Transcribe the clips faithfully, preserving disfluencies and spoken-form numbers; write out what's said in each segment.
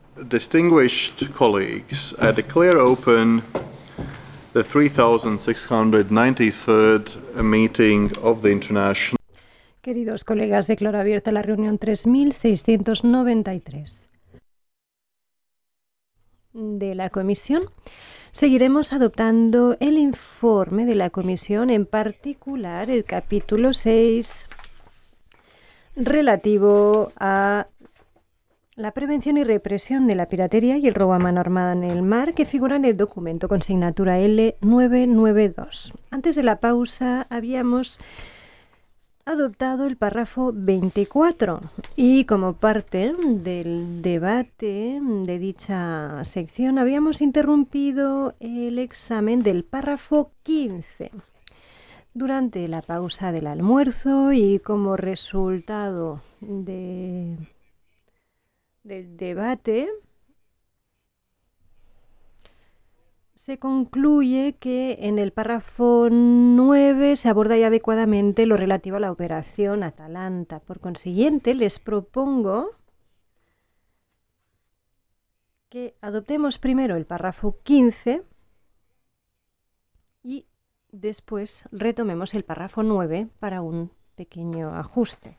Distinguished colleagues, I declare open the three thousand six hundred ninety-third meeting of the International. Queridos colegas, declaro abierta la reunión tres mil seiscientos noventa y tres de la Comisión. Seguiremos adoptando el informe de la Comisión, en particular el capítulo seis, relativo a la prevención y represión de la piratería y el robo a mano armada en el mar, que figura en el documento con signatura L novecientos noventa y dos. Antes de la pausa habíamos adoptado el párrafo veinticuatro y, como parte del debate de dicha sección, habíamos interrumpido el examen del párrafo quince. Durante la pausa del almuerzo y como resultado de, del debate, se concluye que en el párrafo nueve se aborda ya adecuadamente lo relativo a la operación Atalanta. Por consiguiente, les propongo que adoptemos primero el párrafo quince y después retomemos el párrafo nueve para un pequeño ajuste.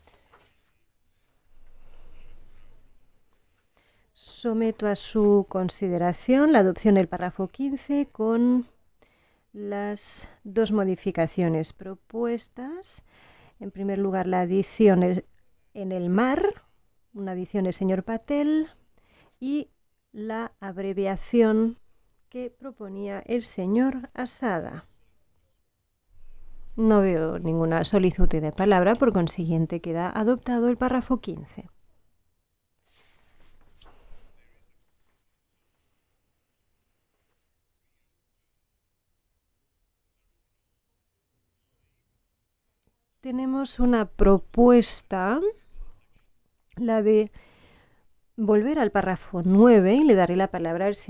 Someto a su consideración la adopción del párrafo quince con las dos modificaciones propuestas. En primer lugar, la adición en el mar, una adición del señor Patel, y la abreviación que proponía el señor Asada. No veo ninguna solicitud de palabra, por consiguiente queda adoptado el párrafo quince. Tenemos una propuesta, la de volver al párrafo nueve, y le daré la palabra al señor